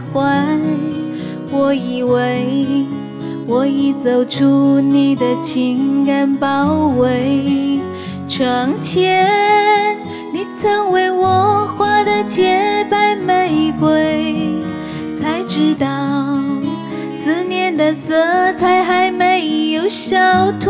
怀。我以为我已走出你的情感包围，窗前你曾为我画的洁白玫瑰，才知道思念的色彩还没有消退。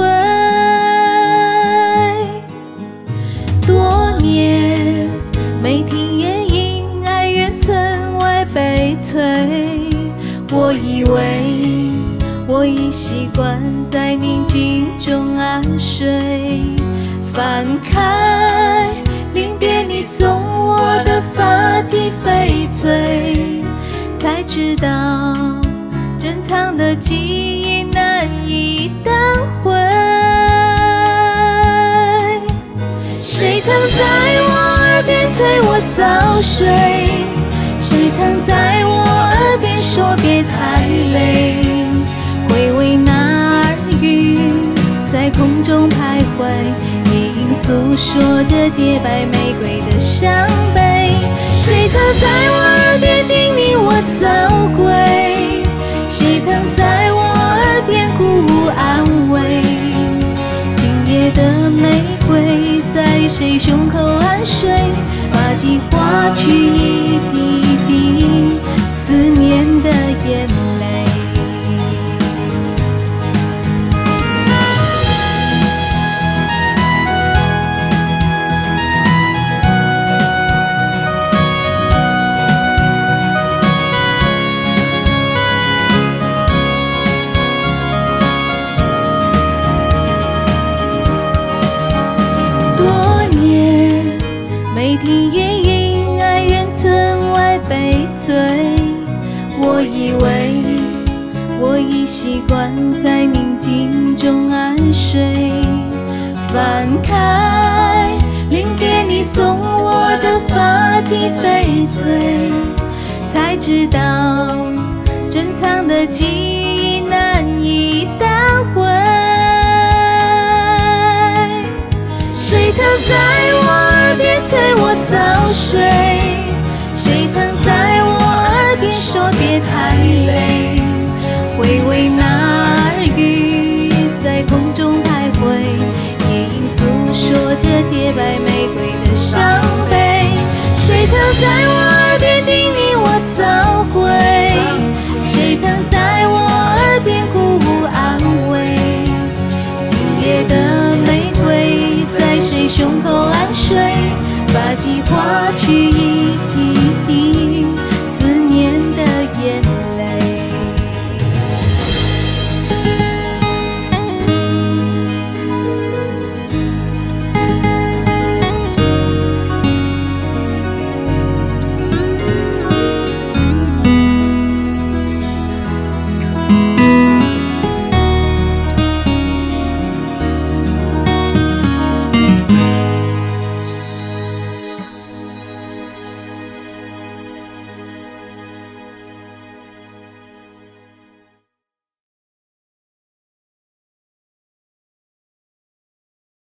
多年没听夜莺哀怨村外悲催，我以为我已习惯在宁静中安睡。翻开临别你送我的发髻翡翠，才知道珍藏的记忆难以淡回。谁曾在我耳边催我早睡？谁曾在我耳边说别太累？回味那耳语在空中徘徊，夜莺诉说着洁白玫瑰的伤悲。谁曾在我耳边叮咛我早归？谁曾在我耳边鼓舞安慰？今夜的玫瑰在谁胸口安睡？发髻划去一滴滴思念的眼泪。没听夜莺哀怨村外悲催，我以为我已习惯在宁静中安睡。翻开临别你送我的发髻翡翠，才知道珍藏的记忆难以淡回。谁曾在我耳边催我早睡？谁曾在我耳边说别太累？回味那耳语在空中徘徊，夜莺诉说着洁白玫瑰。